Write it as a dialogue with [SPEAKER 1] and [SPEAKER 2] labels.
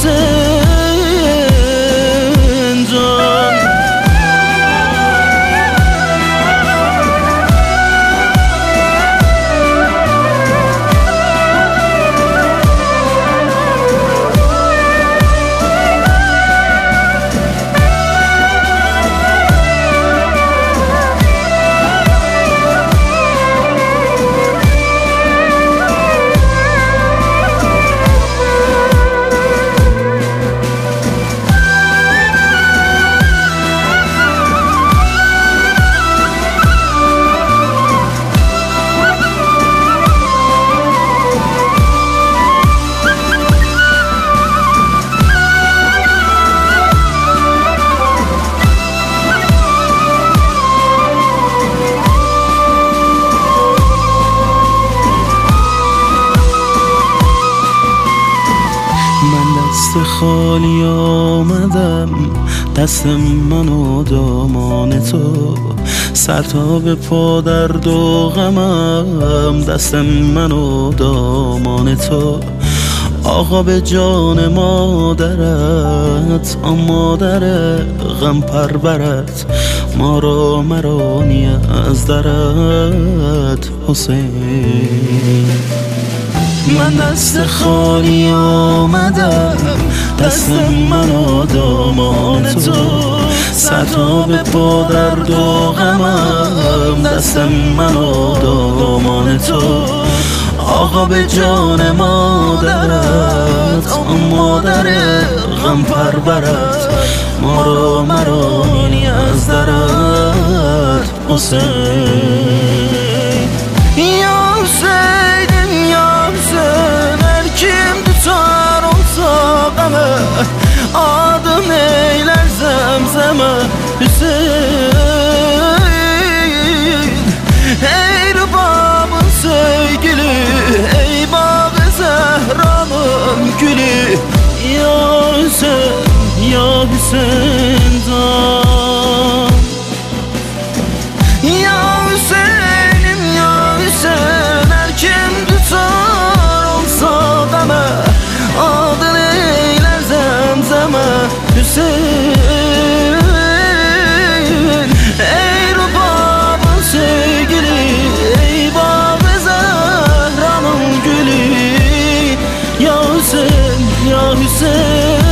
[SPEAKER 1] حسین جان. دست خالی آمدم، دست من و دامان تو، سر تا به پا درد و غمم، دست من و دامان تو. آقا به جان مادرت، آن مادر غم پرورت، ما را مرانی از درت حسین. من دست خالی آمدم، دست من و دامان تو، سر تا به پا درد و غمم، دست من و دامان تو. آقا به جان مادرت، آن مادر غم پرورت، ما را مرانی از درت حسین. یا حسین یا حسین، هر kim tutar olsa qamı, adım eyler zemzeme Hüseyin. Ey rübabın sevgili, ey bağı Zehra'nın gülü, ya Hüseyin ya Hüseyin can. Ya Hüseyin'im ya Hüseyin, her kim tutar olsa qamı, adın eyler zemzeme Hüseyin. Ey rübabın sevgili, ey bağı Zehra'nın gülü, ya Hüseyin ya Hüseyin.